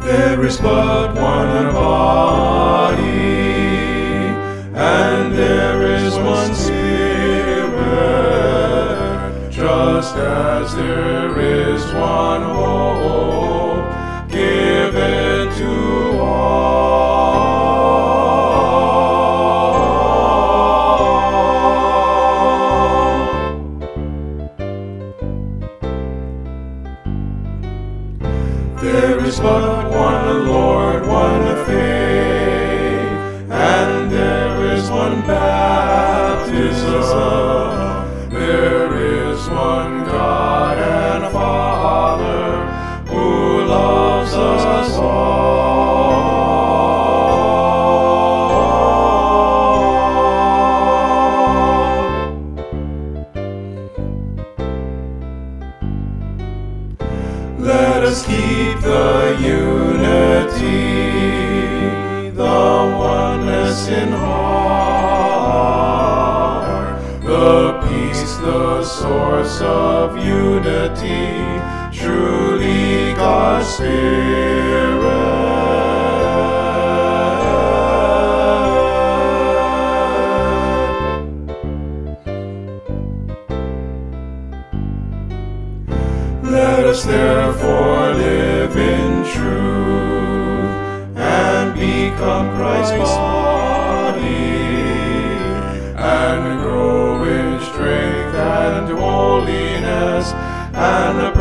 There is but one body, and there is one Spirit, just as there is one hope given to all. There is but one Lord, one faith, and there is one baptism. There is one God and Father who loves us all. Let us keep the unity, the oneness in heart, the peace, the source of unity, truly God's Spirit. Let us therefore live in truth and become Christ's body, and grow in strength and holiness and